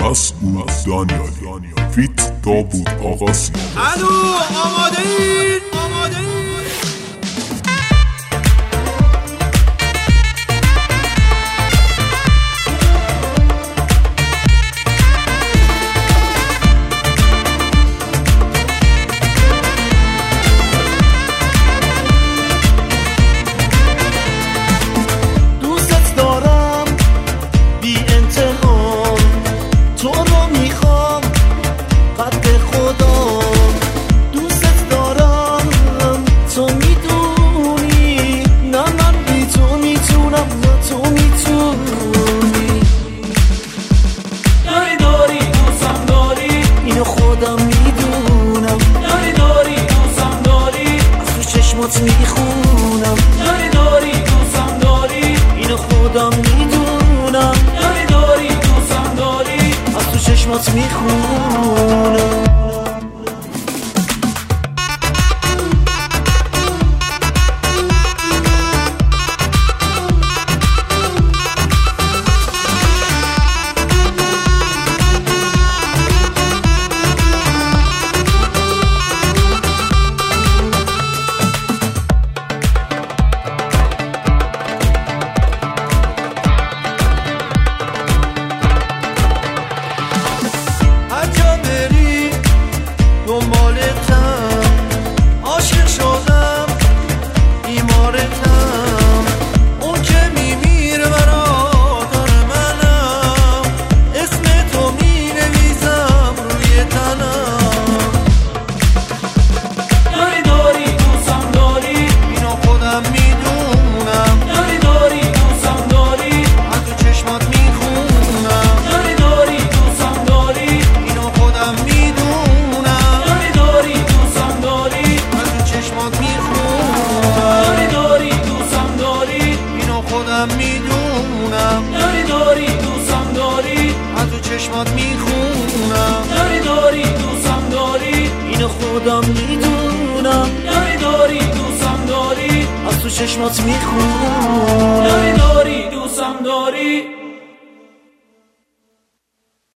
مسعود دانیالی فیت داوود آقاسی. الو آماده این؟ میخونم داری دوستم داری اینو خودم میدونم داری دوستم داری از تو چشمات میخونم. میدونم داری دوستم داری از تو چشمات میخونم داری دوستم داری اینو خودم میدونم داری دوستم داری از تو چشمات میخونم داری دوستم داری.